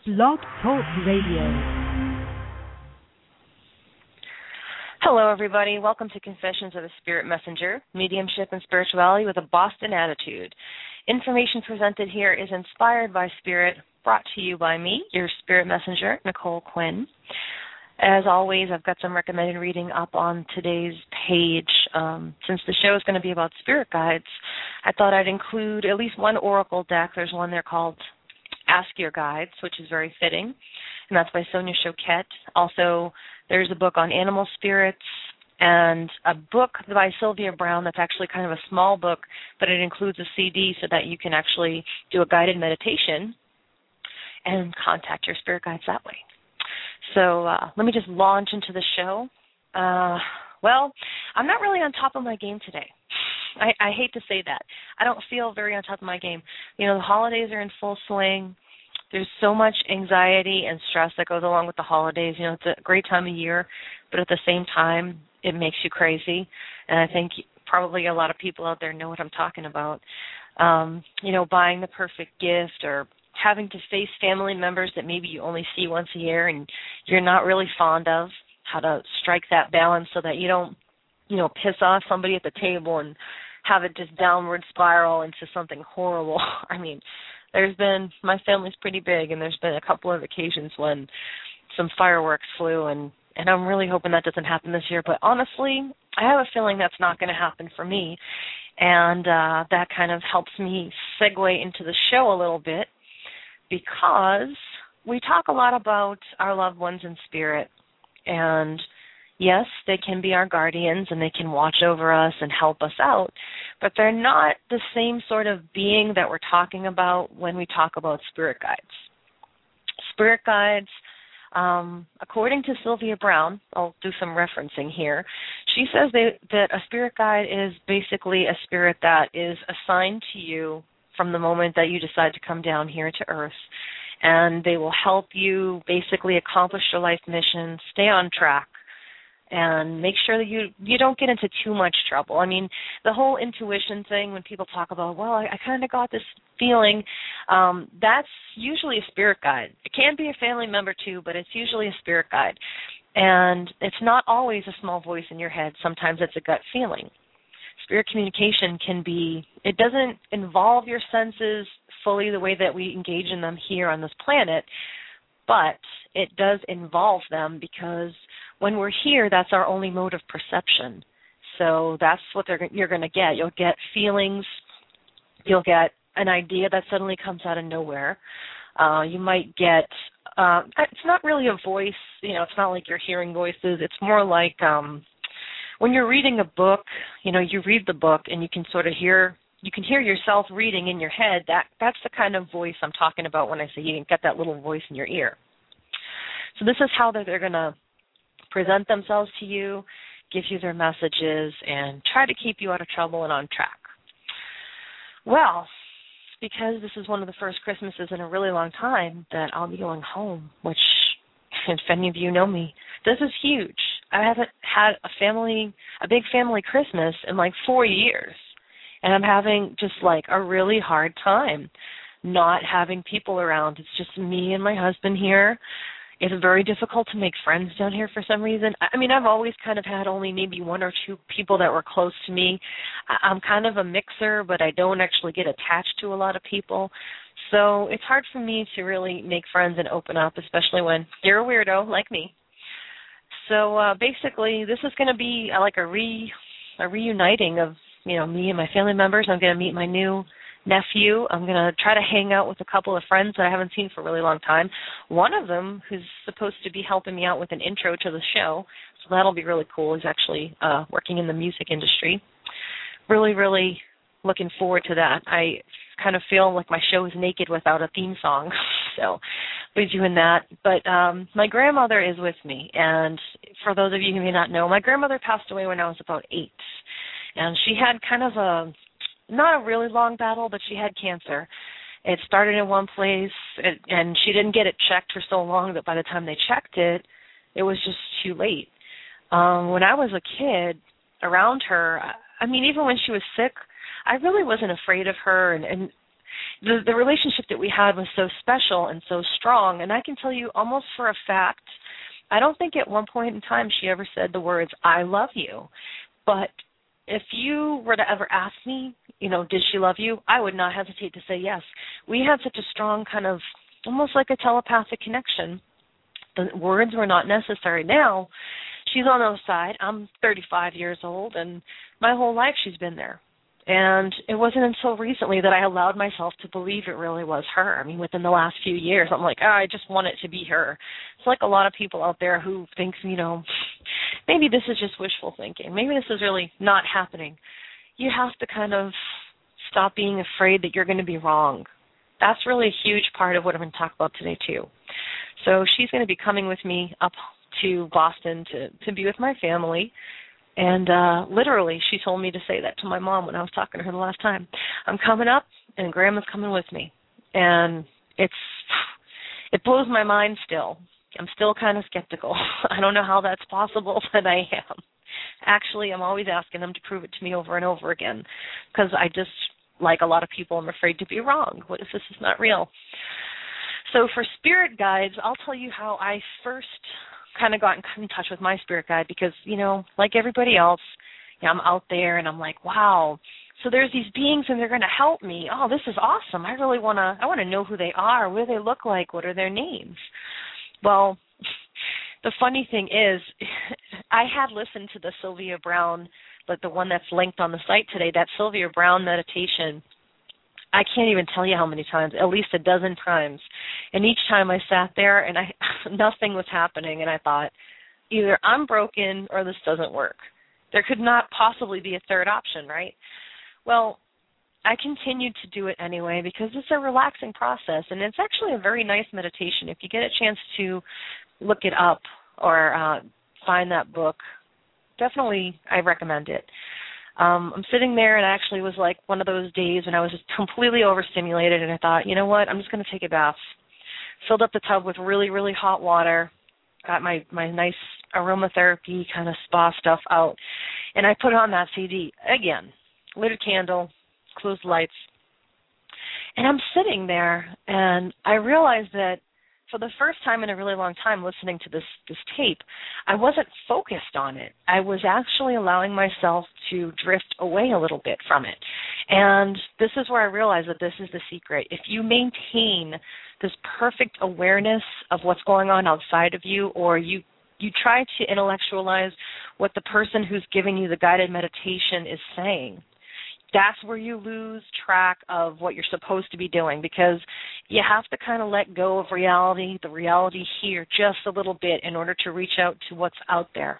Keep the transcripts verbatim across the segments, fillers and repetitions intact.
Blog Talk Radio. Hello, everybody. Welcome to Confessions of a Spirit Messenger, Mediumship and Spirituality with a Boston Attitude. Information presented here is inspired by Spirit, brought to you by me, your Spirit Messenger, Nicole Quinn. As always, I've got some recommended reading up on today's page. Um, since the show is going to be about spirit guides, I thought I'd include at least one oracle deck. There's one there called Ask Your Guides, which is very fitting, and that's by Sonia Choquette. Also, there's a book on animal spirits and a book by Sylvia Browne that's actually kind of a small book, but it includes a C D so that you can actually do a guided meditation and contact your spirit guides that way. So uh, let me just launch into the show. Uh, well, I'm not really on top of my game today. I, I hate to say that. I don't feel very on top of my game. You know, the holidays are in full swing. There's so much anxiety and stress that goes along with the holidays. You know, it's a great time of year, but at the same time, it makes you crazy. And I think probably a lot of people out there know what I'm talking about. Um, you know, buying the perfect gift or having to face family members that maybe you only see once a year and you're not really fond of, how to strike that balance so that you don't, you know, piss off somebody at the table and have it just downward spiral into something horrible. I mean, there's been, my family's pretty big, and there's been a couple of occasions when some fireworks flew, and, and I'm really hoping that doesn't happen this year. But honestly, I have a feeling that's not going to happen for me, and uh, that kind of helps me segue into the show a little bit, because we talk a lot about our loved ones in spirit, and yes, they can be our guardians and they can watch over us and help us out, but they're not the same sort of being that we're talking about when we talk about spirit guides. Spirit guides, um, according to Sylvia Browne, I'll do some referencing here, she says they, that a spirit guide is basically a spirit that is assigned to you from the moment that you decide to come down here to Earth, and they will help you basically accomplish your life mission, stay on track, and make sure that you, you don't get into too much trouble. I mean, the whole intuition thing, when people talk about, well, I, I kind of got this feeling, um, that's usually a spirit guide. It can be a family member too, but it's usually a spirit guide. And it's not always a small voice in your head. Sometimes it's a gut feeling. Spirit communication can be, it doesn't involve your senses fully the way that we engage in them here on this planet, but it does involve them because when we're here, that's our only mode of perception. So that's what they're, you're going to get. You'll get feelings. You'll get an idea that suddenly comes out of nowhere. Uh, you might get, uh, it's not really a voice. You know, it's not like you're hearing voices. It's more like um, when you're reading a book, you know, you read the book and you can sort of hear, you can hear yourself reading in your head. That That's the kind of voice I'm talking about when I say you can get that little voice in your ear. So this is how they're, they're going to present themselves to you, give you their messages, and try to keep you out of trouble and on track. Well, because this is one of the first Christmases in a really long time that I'll be going home, which, if any of you know me, this is huge. I haven't had a family, a big family Christmas in like four years, and I'm having just like a really hard time not having people around. It's just me and my husband here. It's very difficult to make friends down here for some reason. I mean, I've always kind of had only maybe one or two people that were close to me. I'm kind of a mixer, but I don't actually get attached to a lot of people. So it's hard for me to really make friends and open up, especially when you're a weirdo like me. So uh, basically, this is going to be like a re a reuniting of, you know, me and my family members. I'm going to meet my new nephew. I'm going to try to hang out with a couple of friends that I haven't seen for a really long time. One of them, who's supposed to be helping me out with an intro to the show, so that'll be really cool. He's actually uh, working in the music industry. Really, really looking forward to that. I kind of feel like my show is naked without a theme song, so we're doing that. But um, my grandmother is with me, and for those of you who may not know, my grandmother passed away when I was about eight, and she had kind of a not a really long battle, but she had cancer. It started in one place, it, and she didn't get it checked for so long that by the time they checked it, it was just too late. Um, when I was a kid around her, I mean, even when she was sick, I really wasn't afraid of her, and, and the, the relationship that we had was so special and so strong. And I can tell you almost for a fact, I don't think at one point in time she ever said the words, I love you. But if you were to ever ask me, you know, did she love you? I would not hesitate to say yes. We had such a strong kind of, almost like a telepathic connection. The words were not necessary. Now, she's on the other side. I'm thirty-five years old, and my whole life she's been there. And it wasn't until recently that I allowed myself to believe it really was her. I mean, within the last few years, I'm like, oh, I just want it to be her. It's like a lot of people out there who think, you know, maybe this is just wishful thinking. Maybe this is really not happening. You have to kind of stop being afraid that you're going to be wrong. That's really a huge part of what I'm going to talk about today, too. So she's going to be coming with me up to Boston to, to be with my family. And uh, literally, she told me to say that to my mom when I was talking to her the last time. I'm coming up, and Grandma's coming with me. And it's it blows my mind still. I'm still kind of skeptical. I don't know how that's possible, but I am. Actually, I'm always asking them to prove it to me over and over again because I just, like a lot of people, I'm afraid to be wrong. What if this is not real? So for spirit guides, I'll tell you how I first kind of got in touch with my spirit guide because, you know, like everybody else, you know, I'm out there and I'm like, wow, so there's these beings and they're going to help me. Oh, this is awesome. I really want to, I want to know who they are. What do they look like? What are their names? Well, the funny thing is I had listened to the Sylvia Browne, but the one that's linked on the site today, that Sylvia Browne meditation. I can't even tell you how many times, at least a dozen times. And each time I sat there and I nothing was happening, and I thought, either I'm broken or this doesn't work. There could not possibly be a third option, right? Well, I continued to do it anyway because it's a relaxing process, and it's actually a very nice meditation. If you get a chance to look it up or uh, find that book, definitely I recommend it. Um, I'm sitting there, and it actually was like one of those days when I was just completely overstimulated, and I thought, you know what, I'm just going to take a bath. Filled up the tub with really, really hot water, got my, my nice aromatherapy kind of spa stuff out, and I put on that C D again, lit a candle, closed the lights, and I'm sitting there, and I realized that for the first time in a really long time listening to this, this tape, I wasn't focused on it. I was actually allowing myself to drift away a little bit from it. And this is where I realized that this is the secret. If you maintain this perfect awareness of what's going on outside of you, or you, you try to intellectualize what the person who's giving you the guided meditation is saying, that's where you lose track of what you're supposed to be doing because you have to kind of let go of reality, the reality here, just a little bit in order to reach out to what's out there.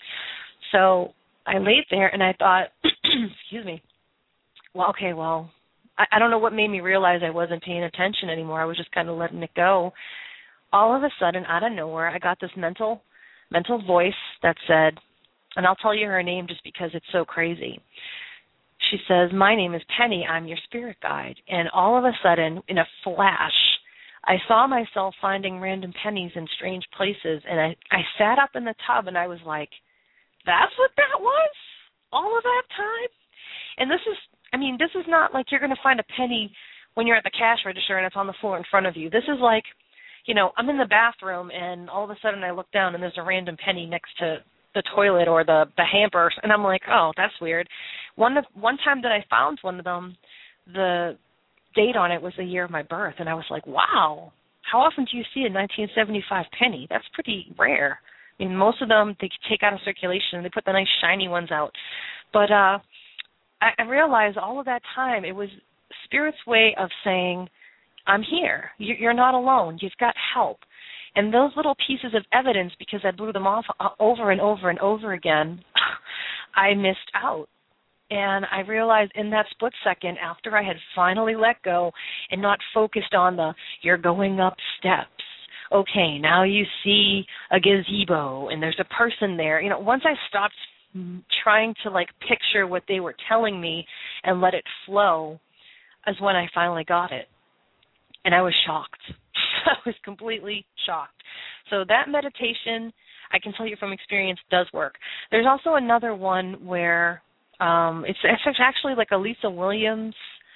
So I laid there and I thought, excuse me, well, okay, well, I, I don't know what made me realize I wasn't paying attention anymore. I was just kind of letting it go. All of a sudden, out of nowhere, I got this mental, mental voice that said, and I'll tell you her name just because it's so crazy. She says, my name is Penny, I'm your spirit guide. And all of a sudden, in a flash, I saw myself finding random pennies in strange places. And I, I sat up in the tub and I was like, that's what that was? All of that time? And this is, I mean, this is not like you're going to find a penny when you're at the cash register and it's on the floor in front of you. This is like, you know, I'm in the bathroom and all of a sudden I look down and there's a random penny next to the toilet or the, the hamper, and I'm like, oh, that's weird. One of, one time that I found one of them, the date on it was the year of my birth, and I was like, wow, how often do you see a nineteen seventy-five penny? That's pretty rare. I mean, most of them they take out of circulation and they put the nice shiny ones out. But uh, I, I realized all of that time it was Spirit's way of saying, I'm here. You're not alone. You've got help. And those little pieces of evidence, because I blew them off over and over and over again, I missed out. And I realized in that split second, after I had finally let go and not focused on the, you're going up steps. Okay, now you see a gazebo and there's a person there. You know, once I stopped trying to, like, picture what they were telling me and let it flow is when I finally got it. And I was shocked. I was completely shocked. So that meditation, I can tell you from experience, does work. There's also another one where um, it's, it's actually like a Lisa Williams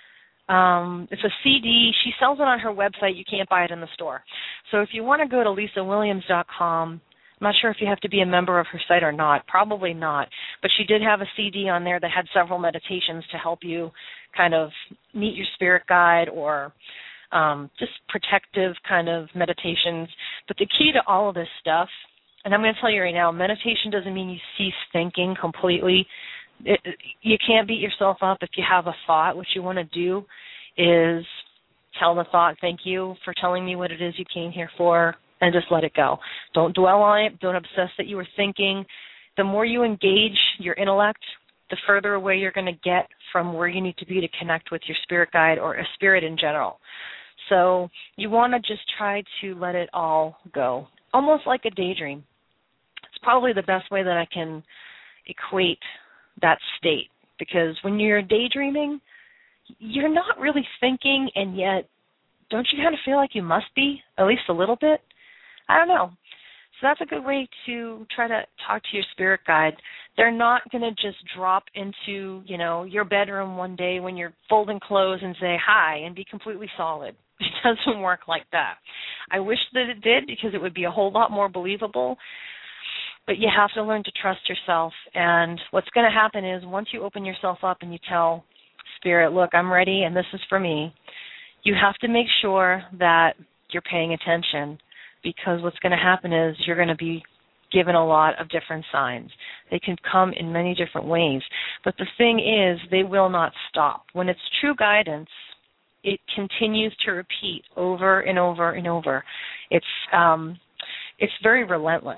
Um, it's a C D. She sells it on her website. You can't buy it in the store. So if you want to go to lisa williams dot com, I'm not sure if you have to be a member of her site or not. Probably not. But she did have a C D on there that had several meditations to help you kind of meet your spirit guide, or um, just protective kind of meditations. But the key to all of this stuff, and I'm going to tell you right now, meditation doesn't mean you cease thinking completely. It, you can't beat yourself up if you have a thought. What you want to do is tell the thought, thank you for telling me what it is you came here for, and just let it go. Don't dwell on it. Don't obsess that you were thinking. The more you engage your intellect, the further away you're going to get from where you need to be to connect with your spirit guide or a spirit in general. So you want to just try to let it all go, almost like a daydream. It's probably the best way that I can equate that state, because when you're daydreaming, you're not really thinking, and yet don't you kind of feel like you must be, at least a little bit? I don't know. So that's a good way to try to talk to your spirit guide. They're not going to just drop into, you know, your bedroom one day when you're folding clothes and say hi and be completely solid. It doesn't work like that. I wish that it did, because it would be a whole lot more believable. But you have to learn to trust yourself. And what's going to happen is once you open yourself up and you tell Spirit, look, I'm ready and this is for me, you have to make sure that you're paying attention, because what's going to happen is you're going to be given a lot of different signs. They can come in many different ways. But the thing is, they will not stop. When it's true guidance, it continues to repeat over and over and over. It's um, it's very relentless.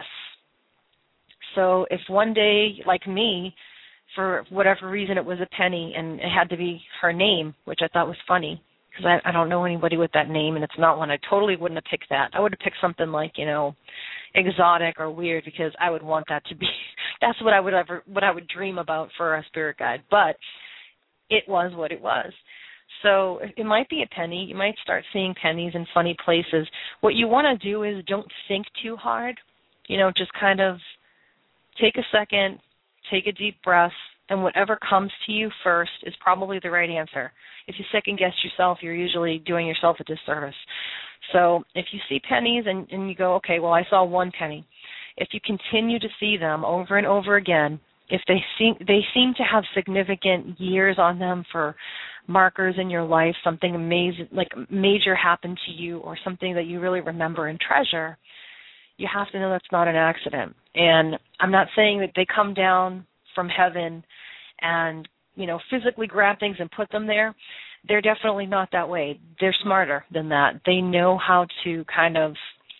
So if one day, like me, for whatever reason it was a Penny and it had to be her name, which I thought was funny, because I, I don't know anybody with that name, and it's not one. I totally wouldn't have picked that. I would have picked something like, you know, exotic or weird, because I would want that to be, that's what I would ever, what I would dream about for a spirit guide. But it was what it was. So it might be a penny. You might start seeing pennies in funny places. What you want to do is don't think too hard. You know, just kind of take a second, take a deep breath, and whatever comes to you first is probably the right answer. If you second-guess yourself, you're usually doing yourself a disservice. So if you see pennies and, and you go, okay, well, I saw one penny, if you continue to see them over and over again, if they seem, they seem to have significant years on them for markers in your life, something amazing, like major happened to you, or something that you really remember and treasure, you have to know that's not an accident. And I'm not saying that they come down from heaven and, you know, physically grab things and put them there. They're definitely not that way. They're smarter than that. They know how to kind of,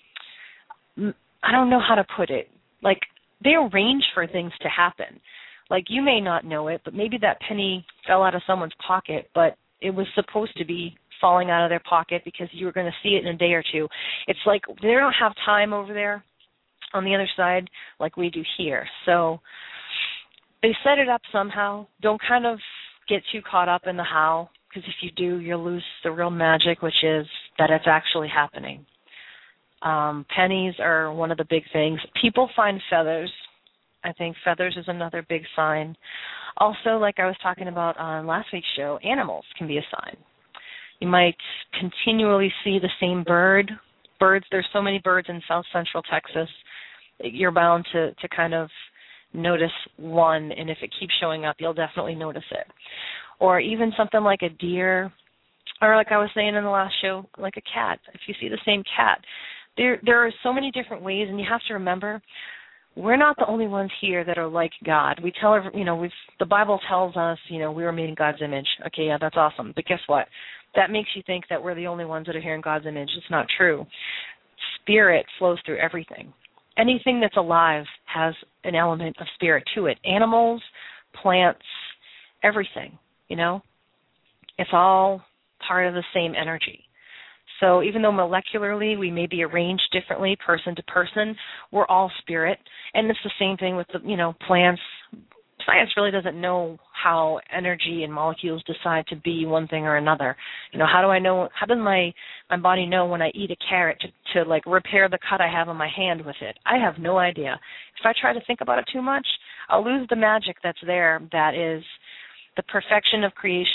I don't know how to put it, like they arrange for things to happen. Like you may not know it, but maybe that penny fell out of someone's pocket, but it was supposed to be falling out of their pocket because you were going to see it in a day or two. It's like they don't have time over there on the other side like we do here. So they set it up somehow. Don't kind of get too caught up in the how, because if you do, you'll lose the real magic, which is that it's actually happening. Um, pennies are one of the big things. People find feathers. I think feathers is another big sign. Also, like I was talking about on last week's show, animals can be a sign. You might continually see the same bird. Birds, there's so many birds in south central Texas, you're bound to, to kind of notice one, and if it keeps showing up, you'll definitely notice it. Or even something like a deer, or like I was saying in the last show, like a cat. If you see the same cat, there there are so many different ways, and you have to remember, we're not the only ones here that are like God. We tell, you know, we've, the Bible tells us, you know, we were made in God's image. Okay, yeah, that's awesome. But guess what? That makes you think that we're the only ones that are here in God's image. It's not true. Spirit flows through everything. Anything that's alive has an element of spirit to it. Animals, plants, everything, you know. It's all part of the same energy. So even though molecularly we may be arranged differently person to person, we're all spirit. And it's the same thing with the, you know, plants. Science really doesn't know how energy and molecules decide to be one thing or another. You know, how do I know, how does my, my body know when I eat a carrot to, to, like, repair the cut I have on my hand with it? I have no idea. If I try to think about it too much, I'll lose the magic that's there, that is the perfection of creation,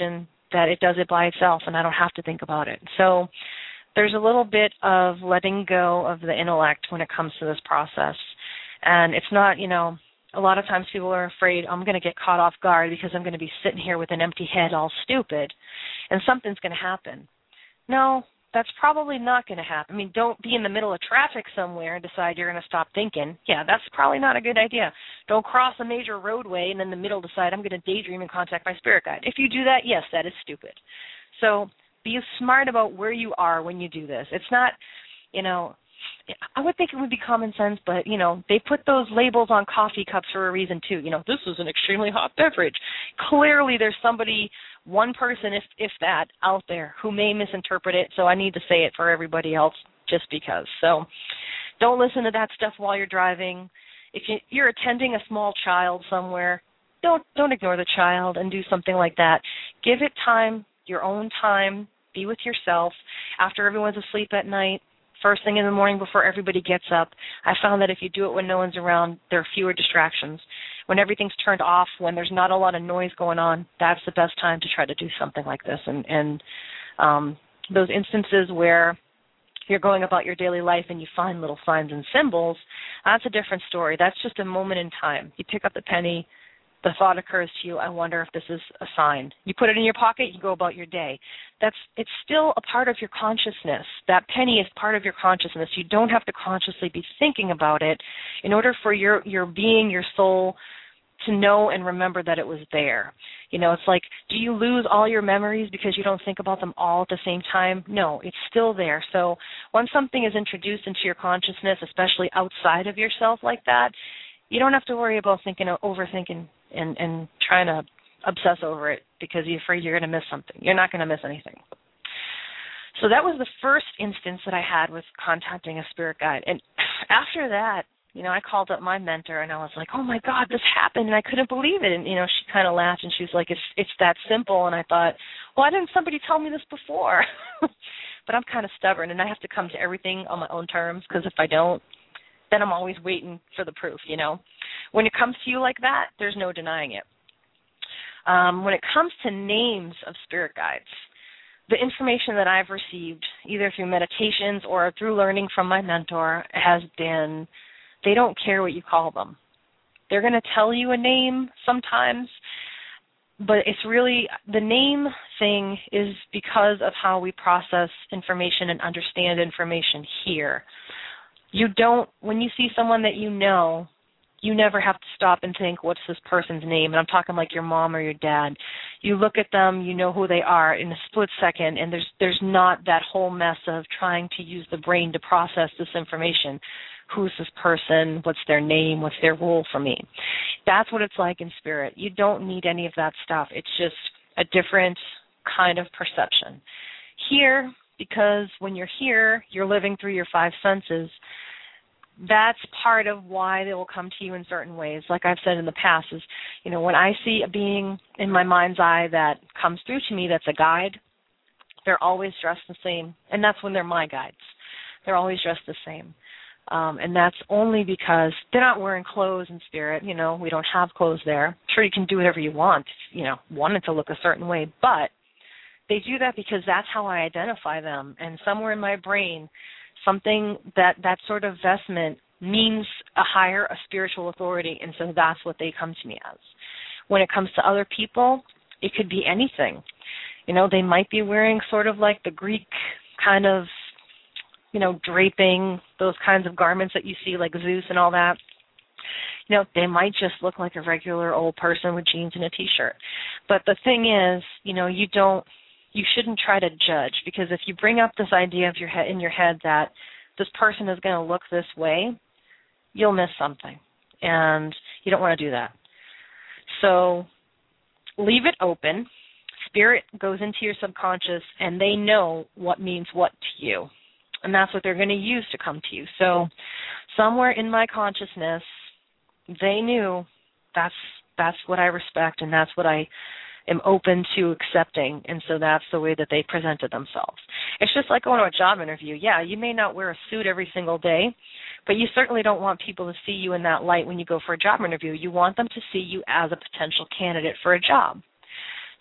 that it does it by itself and I don't have to think about it. So there's a little bit of letting go of the intellect when it comes to this process. And it's not, you know, a lot of times people are afraid, I'm going to get caught off guard because I'm going to be sitting here with an empty head all stupid and something's going to happen. No, that's probably not going to happen. I mean, don't be in the middle of traffic somewhere and decide you're going to stop thinking. Yeah, that's probably not a good idea. Don't cross a major roadway and in the middle decide I'm going to daydream and contact my spirit guide. If you do that, yes, that is stupid. So be smart about where you are when you do this. It's not, you know, I would think it would be common sense, but, you know, they put those labels on coffee cups for a reason, too. You know, this is an extremely hot beverage. Clearly there's somebody, one person, if if that, out there who may misinterpret it, so I need to say it for everybody else just because. So don't listen to that stuff while you're driving. If you, you're attending a small child somewhere, don't don't ignore the child and do something like that. Give it time, your own time. Be with yourself. After everyone's asleep at night, first thing in the morning before everybody gets up. I found that if you do it when no one's around, there are fewer distractions. When everything's turned off, when there's not a lot of noise going on, that's the best time to try to do something like this. And, and um, those instances where you're going about your daily life and you find little signs and symbols, that's a different story. That's just a moment in time. You pick up the penny, the thought occurs to you, I wonder if this is a sign. You put it in your pocket, you go about your day. That's it's still a part of your consciousness. That penny is part of your consciousness. You don't have to consciously be thinking about it in order for your, your being, your soul, to know and remember that it was there. You know, it's like, do you lose all your memories because you don't think about them all at the same time? No, it's still there. So when something is introduced into your consciousness, especially outside of yourself like that, you don't have to worry about thinking, overthinking, and, and trying to obsess over it because you're afraid you're going to miss something. You're not going to miss anything. So that was the first instance that I had with contacting a spirit guide. And after that, you know, I called up my mentor and I was like, oh, my God, this happened, and I couldn't believe it. And, you know, she kind of laughed and she was like, it's it's that simple. And I thought, why didn't somebody tell me this before? But I'm kind of stubborn, and I have to come to everything on my own terms because if I don't, then I'm always waiting for the proof, you know. When it comes to you like that, there's no denying it. Um, when it comes to names of spirit guides, the information that I've received, either through meditations or through learning from my mentor, has been they don't care what you call them. They're going to tell you a name sometimes, but it's really, the name thing is because of how we process information and understand information here. You don't, when you see someone that you know, you never have to stop and think, what's this person's name? And I'm talking like your mom or your dad. You look at them, you know who they are in a split second, and there's there's not that whole mess of trying to use the brain to process this information. Who's this person? What's their name? What's their role for me? That's what it's like in spirit. You don't need any of that stuff. It's just a different kind of perception. Here, because when you're here, you're living through your five senses, that's part of why they will come to you in certain ways. Like I've said in the past is, you know, when I see a being in my mind's eye that comes through to me that's a guide, they're always dressed the same. And that's when they're my guides. They're always dressed the same. Um, and that's only because they're not wearing clothes in spirit. You know, we don't have clothes there. Sure, you can do whatever you want, you know, want it to look a certain way. But they do that because that's how I identify them. And somewhere in my brain, something that that sort of vestment means a higher, a spiritual authority, and so that's what they come to me as. When it comes to other people, it could be anything. You know, they might be wearing sort of like the Greek kind of, you know, draping, those kinds of garments that you see like Zeus and all that. You know, they might just look like a regular old person with jeans and a T-shirt. But the thing is, you know, you don't, you shouldn't try to judge, because if you bring up this idea of your head in your head that this person is going to look this way, you'll miss something, and you don't want to do that. So leave it open. Spirit goes into your subconscious, and they know what means what to you, and that's what they're going to use to come to you. So somewhere in my consciousness, they knew that's that's what I respect, and that's what I am open to accepting, and so that's the way that they presented themselves. It's just like going to a job interview. Yeah, you may not wear a suit every single day, but you certainly don't want people to see you in that light when you go for a job interview. You want them to see you as a potential candidate for a job.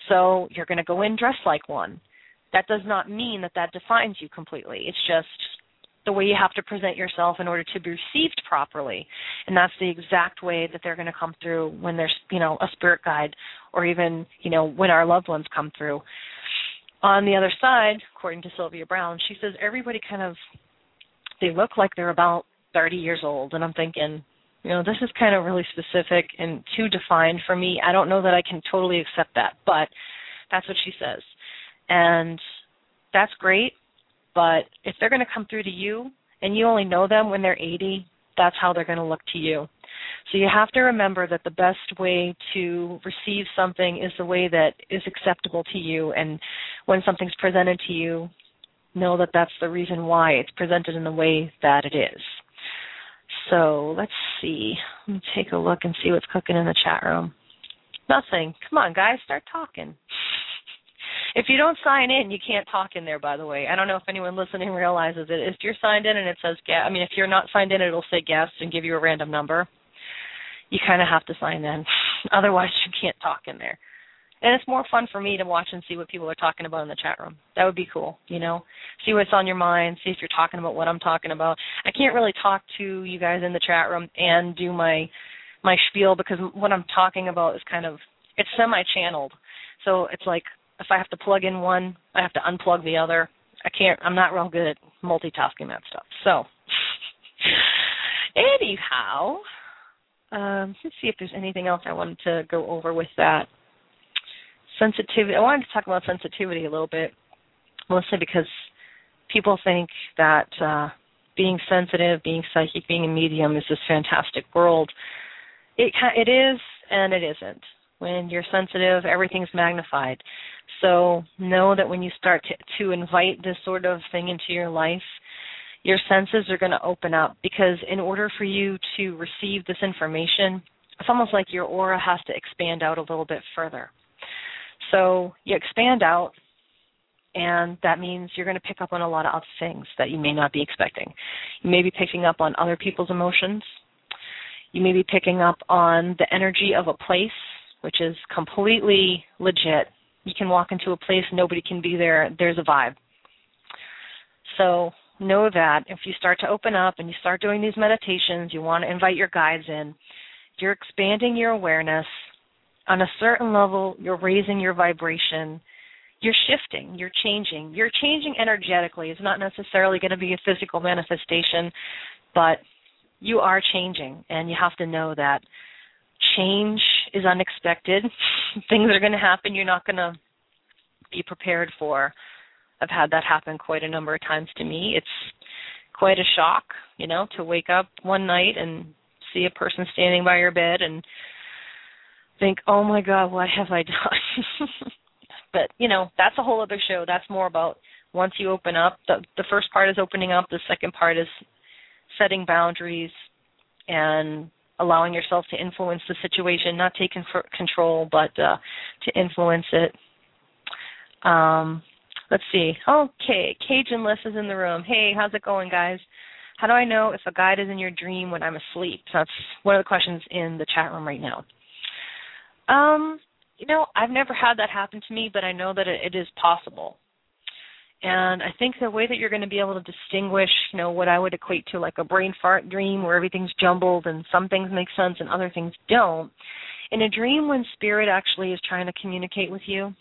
So you're going to go in dressed like one. That does not mean that that defines you completely. It's just the way you have to present yourself in order to be received properly. And that's the exact way that they're going to come through when there's, you know, a spirit guide, or even, you know, when our loved ones come through. On the other side, according to Sylvia Brown, she says everybody kind of, they look like they're about thirty years old. And I'm thinking, you know, this is kind of really specific and too defined for me. I don't know that I can totally accept that, but that's what she says. And that's great, but if they're going to come through to you and you only know them when they're eighty, that's how they're going to look to you. So you have to remember that the best way to receive something is the way that is acceptable to you. And when something's presented to you, know that that's the reason why it's presented in the way that it is. So let's see. Let me take a look and see what's cooking in the chat room. Nothing. Come on, guys, start talking. If you don't sign in, you can't talk in there, by the way. I don't know if anyone listening realizes it. If you're signed in and it says guest, I mean, if you're not signed in, it'll say guest and give you a random number. You kind of have to sign in. Otherwise, you can't talk in there. And it's more fun for me to watch and see what people are talking about in the chat room. That would be cool, you know. See what's on your mind, see if you're talking about what I'm talking about. I can't really talk to you guys in the chat room and do my my spiel because what I'm talking about is kind of, it's semi-channeled. So it's like if I have to plug in one, I have to unplug the other. I can't, I'm not real good at multitasking that stuff. So anyhow, um, let's see if there's anything else I wanted to go over with that. Sensitivity. I wanted to talk about sensitivity a little bit, mostly because people think that uh, being sensitive, being psychic, being a medium is this fantastic world. It it is and it isn't. When you're sensitive, everything's magnified. So know that when you start to, to invite this sort of thing into your life, your senses are going to open up, because in order for you to receive this information, it's almost like your aura has to expand out a little bit further. So you expand out, and that means you're going to pick up on a lot of other things that you may not be expecting. You may be picking up on other people's emotions. You may be picking up on the energy of a place, which is completely legit. You can walk into a place, nobody can be there, there's a vibe. So know that if you start to open up and you start doing these meditations, you want to invite your guides in, you're expanding your awareness. On a certain level, you're raising your vibration. You're shifting. You're changing. You're changing energetically. It's not necessarily going to be a physical manifestation, but you are changing, and you have to know that change is unexpected. Things are going to happen you're not going to be prepared for. I've had that happen quite a number of times to me. It's quite a shock, you know, to wake up one night and see a person standing by your bed and think, oh my God, what have I done? But, you know, that's a whole other show. That's more about once you open up. The, the first part is opening up. The second part is setting boundaries and allowing yourself to influence the situation, not take control, but uh, to influence it. Um, let's see. Okay, Cajun Liss is in the room. Hey, how's it going, guys? How do I know if a guide is in your dream when I'm asleep? So that's one of the questions in the chat room right now. Um, you know, I've never had that happen to me, but I know that it, it is possible. And I think the way that you're going to be able to distinguish, you know, what I would equate to like a brain fart dream where everything's jumbled and some things make sense and other things don't. In a dream when spirit actually is trying to communicate with you,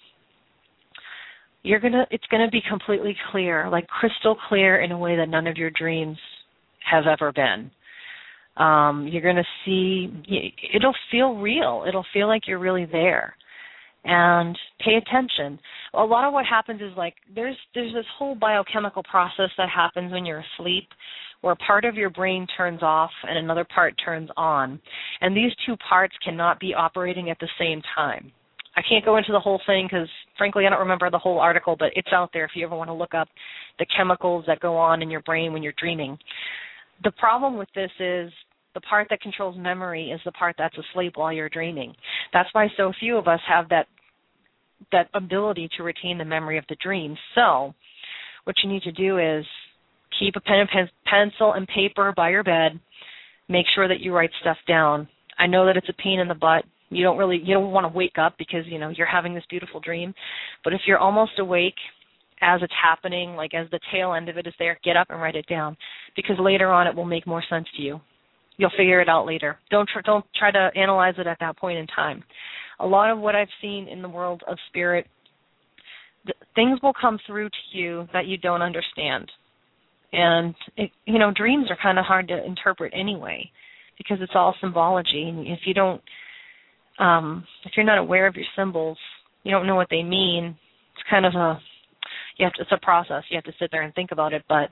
you're gonna it's gonna be completely clear, like crystal clear in a way that none of your dreams have ever been. Um, you're going to see, it'll feel real. It'll feel like you're really there. And pay attention. A lot of what happens is like there's there's this whole biochemical process that happens when you're asleep where part of your brain turns off and another part turns on. And these two parts cannot be operating at the same time. I can't go into the whole thing because, frankly, I don't remember the whole article, but it's out there if you ever want to look up the chemicals that go on in your brain when you're dreaming. The problem with this is the part that controls memory is the part that's asleep while you're dreaming. That's why so few of us have that that ability to retain the memory of the dream. So what you need to do is keep a pen and pen, pencil and paper by your bed. Make sure that you write stuff down. I know that it's a pain in the butt. You don't really, you don't want to wake up because, you know, you're having this beautiful dream. But if you're almost awake as it's happening, like as the tail end of it is there, get up and write it down, because later on it will make more sense to you. You'll figure it out later. Don't tr- don't try to analyze it at that point in time. A lot of what I've seen in the world of spirit, th- things will come through to you that you don't understand. And, it, you know, dreams are kind of hard to interpret anyway, because it's all symbology. And if you don't, um, if you're not aware of your symbols, you don't know what they mean, it's kind of a, you have to, it's a process. You have to sit there and think about it. But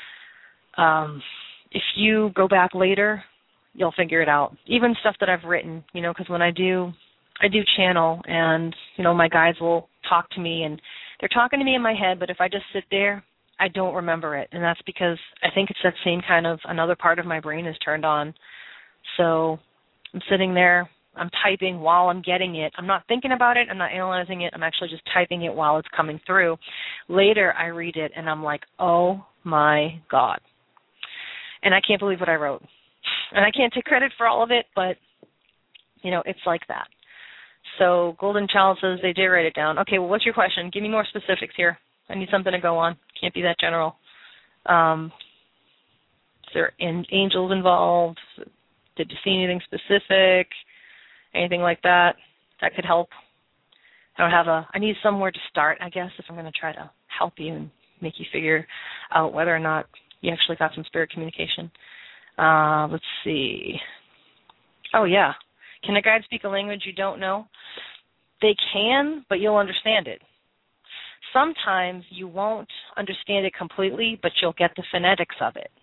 um, if you go back later, you'll figure it out. Even stuff that I've written, you know, because when I do, I do channel, and, you know, my guides will talk to me, and they're talking to me in my head, but if I just sit there, I don't remember it. And that's because I think it's that same kind of, another part of my brain is turned on. So I'm sitting there, I'm typing while I'm getting it. I'm not thinking about it. I'm not analyzing it. I'm actually just typing it while it's coming through. Later, I read it, and I'm like, oh, my God. And I can't believe what I wrote. And I can't take credit for all of it, but, you know, it's like that. So Golden Child says they did write it down. Okay, well, what's your question? Give me more specifics here. I need something to go on. Can't be that general. Um, is there angels involved? Did you see anything specific? Anything like that that could help? I don't have a, I need somewhere to start, I guess, if I'm going to try to help you and make you figure out whether or not you actually got some spirit communication. Uh, let's see. Oh, yeah. Can a guide speak a language you don't know? They can, but you'll understand it. Sometimes you won't understand it completely, but you'll get the phonetics of it.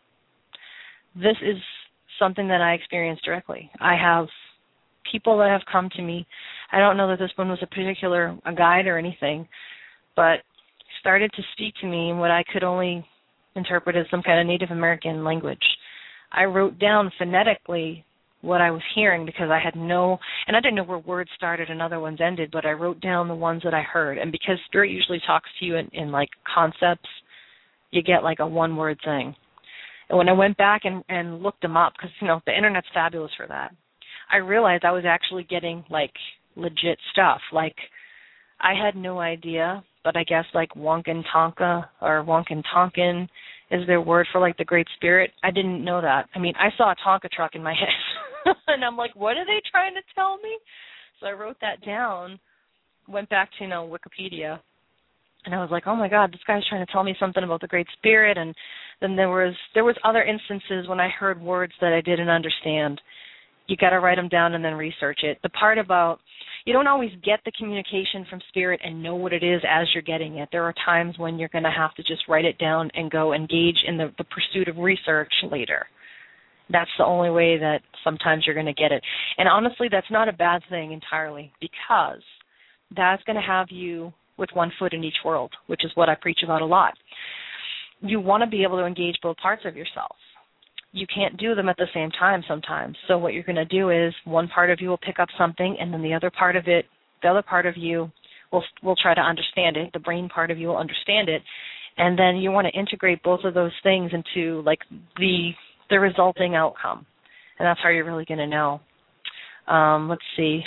This is something that I experienced directly. I have people that have come to me. I don't know that this one was a particular a guide or anything, but started to speak to me in what I could only interpret as some kind of Native American language. I wrote down phonetically what I was hearing because I had no, and I didn't know where words started and other ones ended, but I wrote down the ones that I heard. And because Spirit usually talks to you in, in like concepts, you get like a one-word thing. And when I went back and, and looked them up, because, you know, the Internet's fabulous for that, I realized I was actually getting like legit stuff. Like I had no idea, but I guess like Wonkin Tonka or Wonkin Tonkin is their word for like the Great Spirit. I didn't know that. I mean, I saw a Tonka truck in my head, and I'm like, what are they trying to tell me? So I wrote that down, went back to, you know, Wikipedia, and I was like, oh my God, this guy's trying to tell me something about the Great Spirit. And then there was there was other instances when I heard words that I didn't understand. You got to write them down and then research it. The part about you don't always get the communication from Spirit and know what it is as you're getting it. There are times when you're going to have to just write it down and go engage in the, the pursuit of research later. That's the only way that sometimes you're going to get it. And honestly, that's not a bad thing entirely, because that's going to have you with one foot in each world, which is what I preach about a lot. You want to be able to engage both parts of yourself. You can't do them at the same time sometimes. So what you're going to do is one part of you will pick up something, and then the other part of it, the other part of you will will try to understand it. The brain part of you will understand it, and then you want to integrate both of those things into like the the resulting outcome, and that's how you're really going to know. Um, let's see.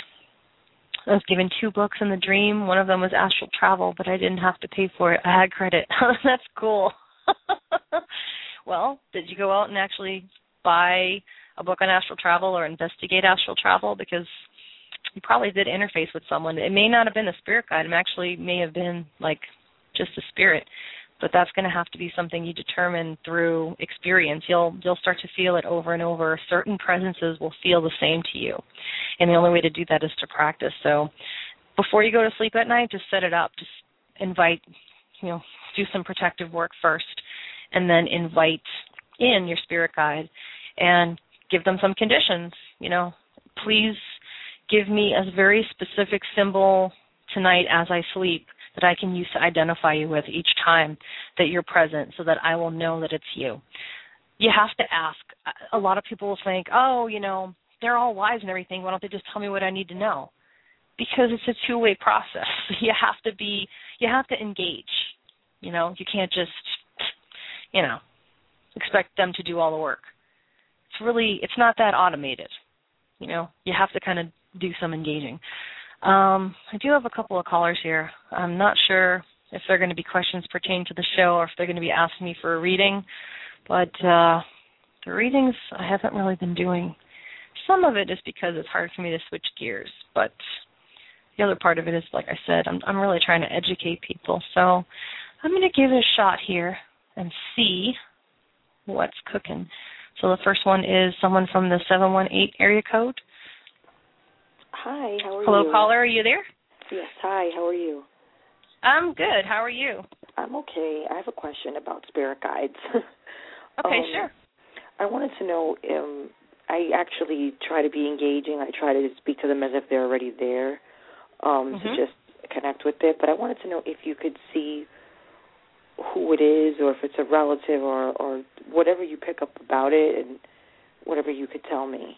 I was given two books in the dream. One of them was Astral Travel, but I didn't have to pay for it. I had credit. That's cool. Well, did you go out and actually buy a book on astral travel or investigate astral travel? Because you probably did interface with someone. It may not have been a spirit guide. It actually may have been like just a spirit, but that's going to have to be something you determine through experience. You'll you'll start to feel it over and over. Certain presences will feel the same to you, and the only way to do that is to practice. So before you go to sleep at night, just set it up. Just invite, you know, do some protective work first, and then invite in your spirit guide and give them some conditions. You know, please give me a very specific symbol tonight as I sleep that I can use to identify you with each time that you're present so that I will know that it's you. You have to ask. A lot of people will think, oh, you know, they're all wise and everything. Why don't they just tell me what I need to know? Because it's a two-way process. You have to be, you have to engage. You know, you can't just, you know, expect them to do all the work. It's really, it's not that automated. You know, you have to kind of do some engaging. Um, I do have a couple of callers here. I'm not sure if they're going to be questions pertaining to the show or if they're going to be asking me for a reading, but uh, the readings I haven't really been doing. Some of it is because it's hard for me to switch gears, but the other part of it is, like I said, I'm, I'm really trying to educate people. So I'm going to give it a shot here and see what's cooking. So the first one is someone from the seven one eight area code. Hi, how are Hello, you? Hello, caller, are you there? Yes, hi, how are you? I'm good. How are you? I'm okay. I have a question about spirit guides. Okay, um, sure. I wanted to know, um, I actually try to be engaging. I try to speak to them as if they're already there, um, Mm-hmm. to just connect with it. But I wanted to know if you could see who it is or if it's a relative or, or whatever you pick up about it and whatever you could tell me.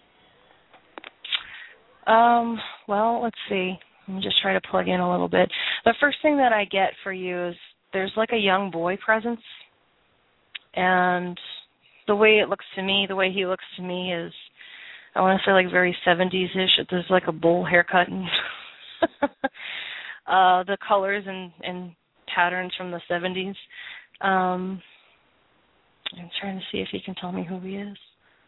Um, well, let's see. Let me just try to plug in a little bit. The first thing that I get for you is there's like a young boy presence, and the way it looks to me, the way he looks to me is, I want to say like very seventies-ish. There's like a bowl haircut and uh, the colors and, and patterns from the seventies. Um, I'm trying to see if he can tell me who he is.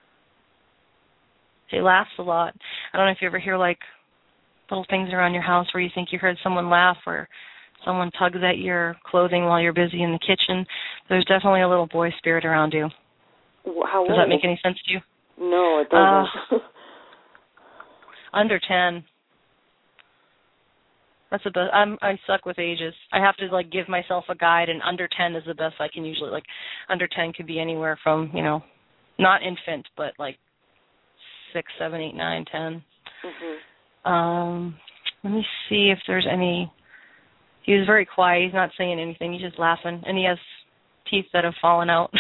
He laughs a lot. I don't know if you ever hear like little things around your house where you think you heard someone laugh or someone tugs at your clothing while you're busy in the kitchen. There's definitely a little boy spirit around you. How Does old? that make any sense to you? No, it doesn't. Uh, under ten. That's the best. I'm, I suck with ages. I have to like give myself a guide, and under ten is the best I can usually. Like under ten could be anywhere from, you know, not infant, but like six, seven, eight, nine, ten. Mm-hmm. Um, let me see if there's any. He was very quiet. He's not saying anything. He's just laughing, and he has teeth that have fallen out.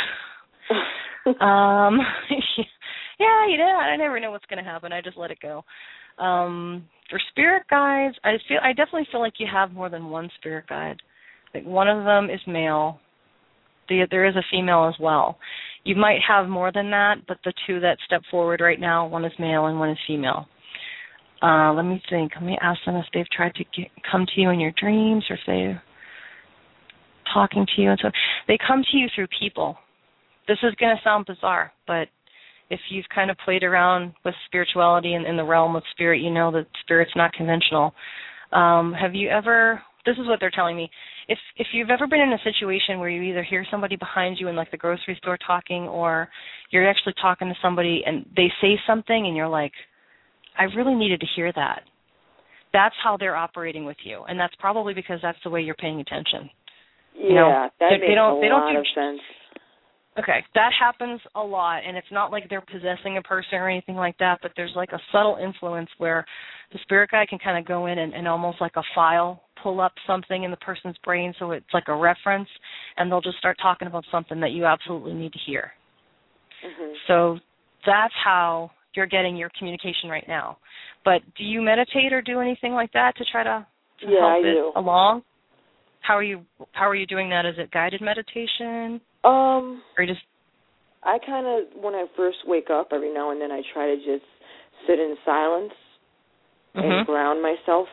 um, yeah, you know, I never know what's going to happen. I just let it go. Um, for spirit guides, I feel I definitely feel like you have more than one spirit guide. Like one of them is male. The, there is a female as well. You might have more than that, but the two that step forward right now, one is male and one is female. Uh, let me think. Let me ask them if they've tried to get, come to you in your dreams or if they're talking to you. And so they come to you through people. This is going to sound bizarre, but if you've kind of played around with spirituality and in the realm of spirit, you know that spirit's not conventional. Um, have you ever, this is what they're telling me, if if you've ever been in a situation where you either hear somebody behind you in like the grocery store talking or you're actually talking to somebody and they say something and you're like, I really needed to hear that. That's how they're operating with you, and that's probably because that's the way you're paying attention. Yeah, you know, that they, makes they don't, a they don't lot do, of sense. Okay, that happens a lot, and it's not like they're possessing a person or anything like that, but there's like a subtle influence where the spirit guide can kind of go in and, and almost like a file pull up something in the person's brain so it's like a reference, and they'll just start talking about something that you absolutely need to hear. Mm-hmm. So that's how you're getting your communication right now. But do you meditate or do anything like that to try to, to yeah, help I it do. along? How are you how are you doing that? Is it guided meditation? Um, or just I kind of, when I first wake up, every now and then I try to just sit in silence mm-hmm. and ground myself.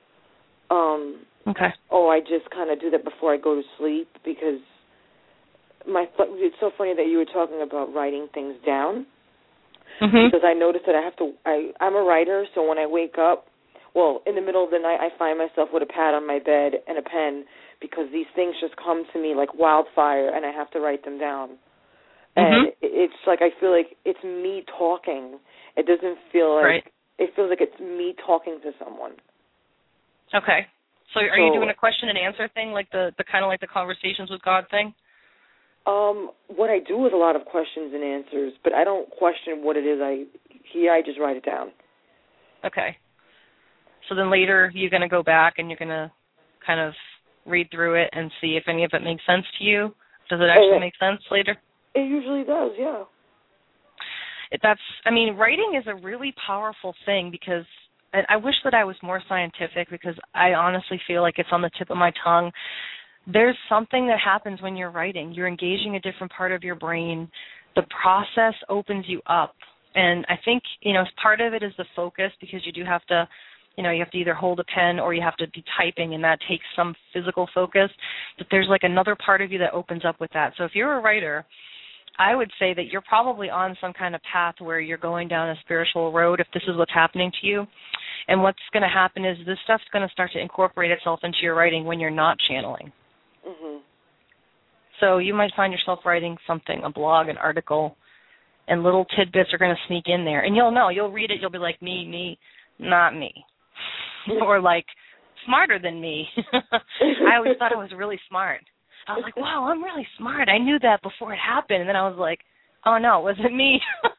Um, okay. Oh, I just kind of do that before I go to sleep because my it's so funny that you were talking about writing things down. Mm-hmm. Because I noticed that I have to, I, I'm a writer, so when I wake up, well, in the middle of the night, I find myself with a pad on my bed and a pen because these things just come to me like wildfire, and I have to write them down. And mm-hmm. it's like I feel like it's me talking. It doesn't feel like, right. it feels like it's me talking to someone. Okay. So are so, you doing a question and answer thing, like the, the kind of like the conversations with God thing? Um, what I do is a lot of questions and answers, but I don't question what it is I hear. I just write it down. Okay. So then later you're going to go back and you're going to kind of read through it and see if any of it makes sense to you. Does it actually make sense later? It usually does, yeah. It, that's, I mean, writing is a really powerful thing because and I wish that I was more scientific because I honestly feel like it's on the tip of my tongue. There's something that happens when you're writing. You're engaging a different part of your brain. The process opens you up And I think, you know, part of it is the focus, because you do have to, you know, you have to either hold a pen or you have to be typing, and that takes some physical focus. But there's like another part of you that opens up with that. So if you're a writer, I would say that you're probably on some kind of path where you're going down a spiritual road if this is what's happening to you. And what's going to happen is this stuff's going to start to incorporate itself into your writing when you're not channeling. Mm-hmm. So you might find yourself writing something, a blog, an article, and little tidbits are going to sneak in there. And you'll know, you'll read it, you'll be like, me, me, not me. Or like, smarter than me. I always thought I was really smart. I was like, wow, I'm really smart. I knew that before it happened. And then I was like, oh, no, it wasn't me.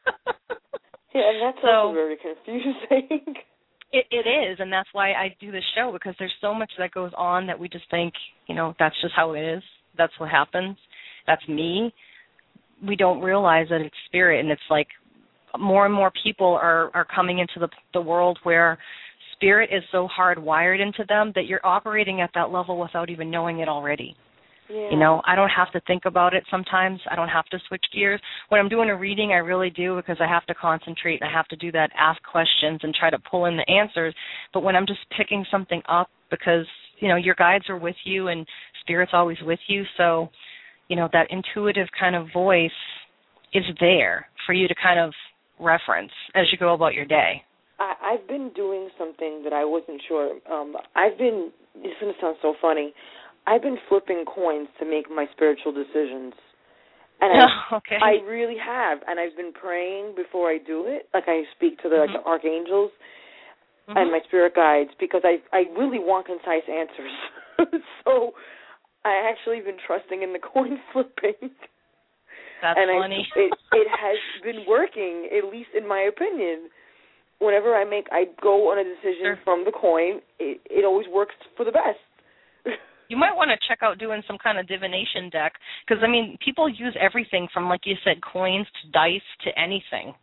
Yeah, and that's so, also very confusing. It, it is, and that's why I do this show, because there's so much that goes on that we just think, you know, that's just how it is. That's what happens. That's me. We don't realize that it's spirit, and it's like more and more people are, are coming into the, the world where spirit is so hardwired into them that you're operating at that level without even knowing it already. Yeah. You know, I don't have to think about it sometimes. I don't have to switch gears. When I'm doing a reading, I really do, because I have to concentrate and I have to do that, ask questions and try to pull in the answers. But when I'm just picking something up, because, you know, your guides are with you and spirit's always with you, so, you know, that intuitive kind of voice is there for you to kind of reference as you go about your day. I, I've been doing something that I wasn't sure. Um, I've been, this is going to sound so funny, I've been flipping coins to make my spiritual decisions. And I, okay. I really have. And I've been praying before I do it. Like I speak to the, mm-hmm. like, the archangels mm-hmm. and my spirit guides, because I, I really want concise answers. So I actually been trusting in the coin flipping. That's and funny. I, it, it has been working, at least in my opinion. Whenever I make, I go on a decision sure. from the coin, it, it always works for the best. You might want to check out doing some kind of divination deck, because, I mean, people use everything from, like you said, coins to dice to anything.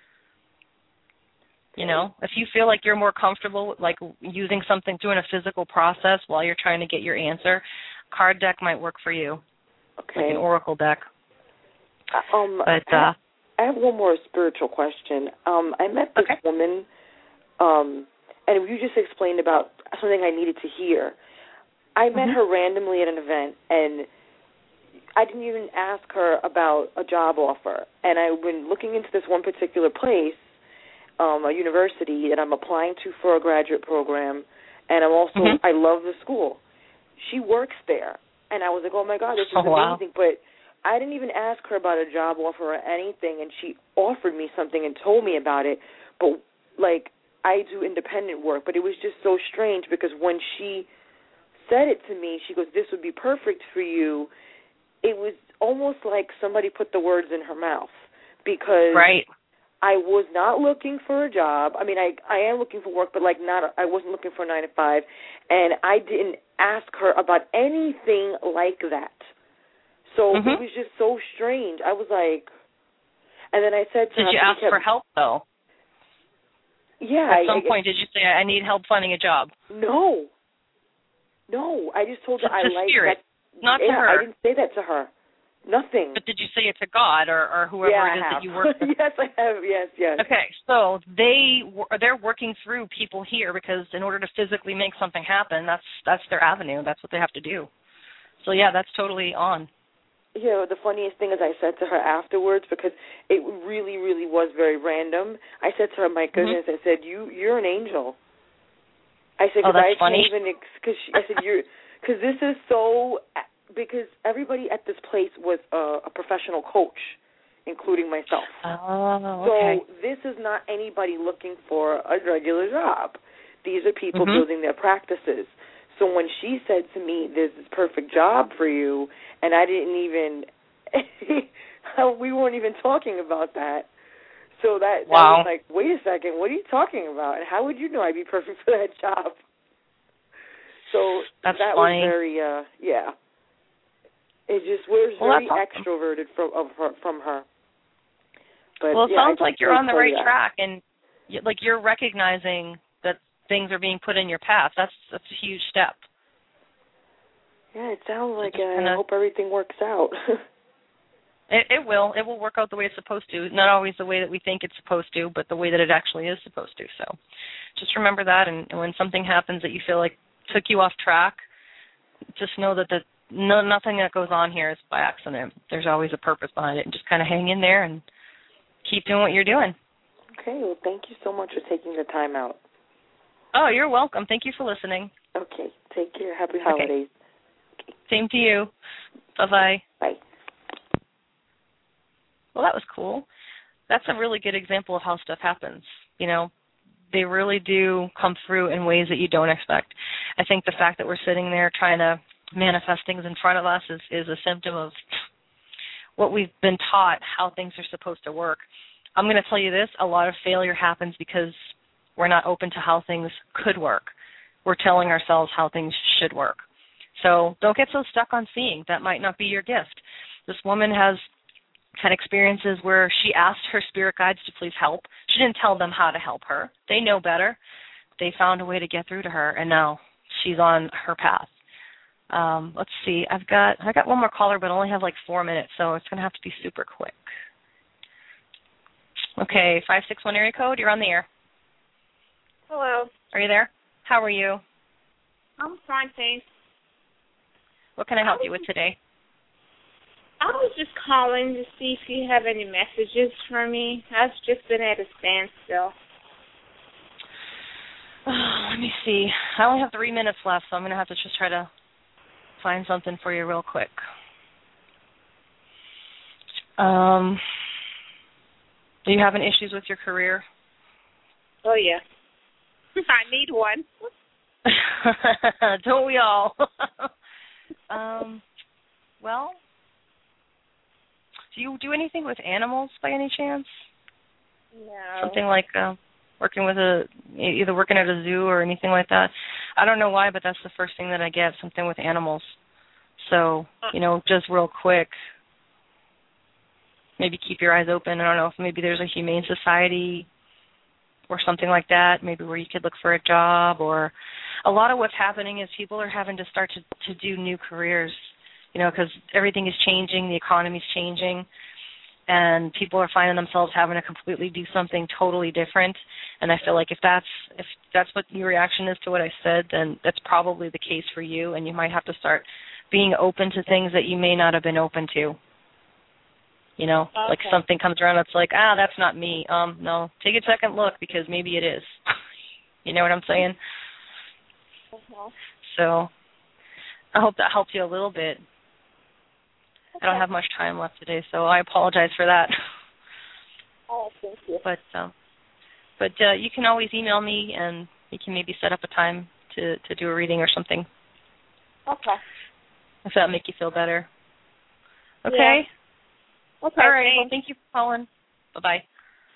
You know, if you feel like you're more comfortable with, like, using something, doing a physical process while you're trying to get your answer, card deck might work for you, okay. like an oracle deck. Uh, um, but I, uh, have, I have one more spiritual question. Um, I met this okay. woman, um, and you just explained about something I needed to hear. I met mm-hmm. her randomly at an event, and I didn't even ask her about a job offer. And I've been looking into this one particular place, um, a university that I'm applying to for a graduate program, and I'm also, mm-hmm. I love the school. She works there, and I was like, oh, my God, this is oh, wow. amazing. But I didn't even ask her about a job offer or anything, and she offered me something and told me about it. But, like, I do independent work, but it was just so strange, because when she said it to me, she goes, this would be perfect for you. It was almost like somebody put the words in her mouth, because right. I was not looking for a job. I mean, I I am looking for work, but like not. I wasn't looking for a nine to five, and I didn't ask her about anything like that. So mm-hmm. it was just so strange. I was like, and then I said to did her, you ask kept, for help though? Yeah. At some I, point, did you say, I need help finding a job? No. No, I just told her to I like spirit, that. not yeah, to her. I didn't say that to her. Nothing. But did you say it to God or, or whoever yeah, it is I have. that you work with? Yes, I have. Yes, yes. Okay, so they they're working through people here, because in order to physically make something happen, that's that's their avenue. That's what they have to do. So yeah, that's totally on. Yeah, the funniest thing is I said to her afterwards, because it really, really was very random. I said to her, "My goodness," mm-hmm. I said, "You you're an angel." I said, "Oh, that's I funny." Can't even, cause she, I said, "You're," because this is so. Because everybody at this place was a, a professional coach, including myself. Oh, okay. So this is not anybody looking for a regular job. These are people mm-hmm. building their practices. So when she said to me, "There's this perfect job for you," and I didn't even, we weren't even talking about that. So that, wow. that was like, wait a second, what are you talking about? And how would you know I'd be perfect for that job? So That's that funny. was very, uh, yeah. It just was well, very awesome. extroverted from of her, from her. But, well, it yeah, sounds like you're on the right that. track, and like you're recognizing that things are being put in your path. That's that's a huge step. Yeah, it sounds like uh, I hope everything works out. It, it will. It will work out the way it's supposed to. Not always the way that we think it's supposed to, but the way that it actually is supposed to. So just remember that, and, and when something happens that you feel like took you off track, just know that the, no, nothing that goes on here is by accident. There's always a purpose behind it, and just kind of hang in there and keep doing what you're doing. Okay. Well, thank you so much for taking the time out. Oh, you're welcome. Thank you for listening. Okay. Take care. Happy holidays. Okay. Same to you. Bye-bye. Bye. Well, that was cool. That's a really good example of how stuff happens. You know, they really do come through in ways that you don't expect. I think the fact that we're sitting there trying to manifest things in front of us is, is a symptom of what we've been taught, how things are supposed to work. I'm going to tell you this, a lot of failure happens because we're not open to how things could work. We're telling ourselves how things should work. So don't get so stuck on seeing. That might not be your gift. This woman has had experiences where she asked her spirit guides to please help. She didn't tell them how to help her. They know better. They found a way to get through to her, and now she's on her path. Um, let's see. I've got I got one more caller, but I only have like four minutes, so it's going to have to be super quick. Okay, five six one area code. You're on the air. Hello. Are you there? How are you? I'm fine, thanks. What can I help you with today? I was just calling to see if you have any messages for me. I've just been at a standstill. Oh, let me see. I only have three minutes left, so I'm going to have to just try to find something for you real quick. Um, are you having issues with your career? Oh, yeah. I need one. Don't we all? um, well, do you do anything with animals by any chance? No. Something like uh, working with a, either working at a zoo or anything like that. I don't know why, but that's the first thing that I get, something with animals. So, you know, just real quick, maybe keep your eyes open. I don't know if maybe there's a humane society or something like that, maybe where you could look for a job. Or a lot of what's happening is people are having to start to, to do new careers, you know, because everything is changing, the economy's changing, and people are finding themselves having to completely do something totally different. And I feel like if that's if that's what your reaction is to what I said, then that's probably the case for you, and you might have to start being open to things that you may not have been open to. You know, okay. Like something comes around, it's like, ah, that's not me. Um, no, take a second look because maybe it is. You know what I'm saying? Uh-huh. So I hope that helps you a little bit. Okay. I don't have much time left today, so I apologize for that. Oh, thank you. But, uh, but uh, you can always email me, and we can maybe set up a time to, to do a reading or something. Okay. If that make you feel better. Okay? Yeah. Okay, all right. thanks. Well, thank you for calling. Bye-bye.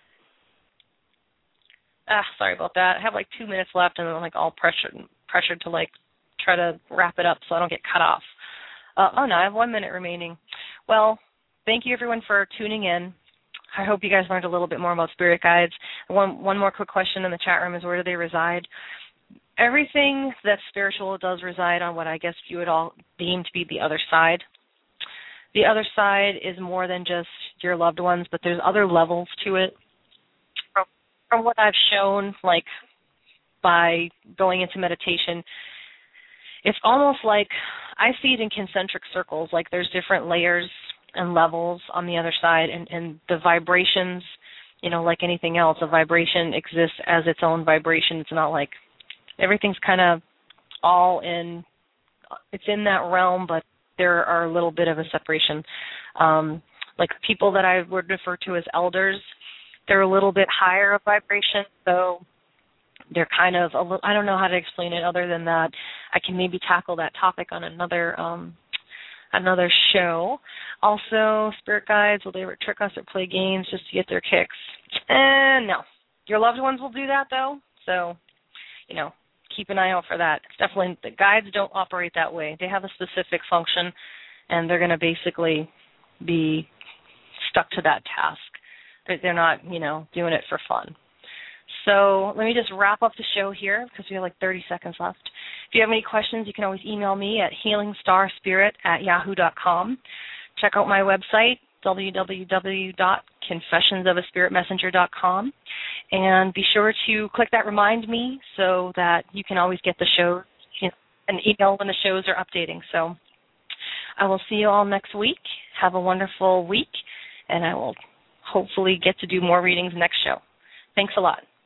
Ah, sorry about that. I have like two minutes left, and I'm like all pressured, pressured to like try to wrap it up so I don't get cut off. Uh, oh, no, I have one minute remaining. Well, thank you, everyone, for tuning in. I hope you guys learned a little bit more about spirit guides. One, one more quick question in the chat room is, where do they reside? Everything that's spiritual does reside on what I guess you would all deem to be the other side. The other side is more than just your loved ones, but there's other levels to it. From, from what I've shown, like by going into meditation, it's almost like I see it in concentric circles, like there's different layers and levels on the other side, and, and the vibrations, you know, like anything else, a vibration exists as its own vibration. It's not like everything's kind of all in, it's in that realm, but there are a little bit of a separation. Um, like people that I would refer to as elders, they're a little bit higher of vibration, so they're kind of, a little, I don't know how to explain it other than that. I can maybe tackle that topic on another um, another show. Also, spirit guides, will they ever trick us or play games just to get their kicks? And no. Your loved ones will do that, though, so, you know, keep an eye out for that. It's definitely, the guides don't operate that way. They have a specific function, and they're going to basically be stuck to that task. They're not, you know, doing it for fun. So let me just wrap up the show here because we have like thirty seconds left. If you have any questions, you can always email me at healing star spirit at yahoo dot com. Check out my website. w w w dot confessions of a spirit messenger dot com. And be sure to click that remind me so that you can always get the show, you know, an email when the shows are updating. So I will see you all next week. Have a wonderful week, and I will hopefully get to do more readings next show. Thanks a lot.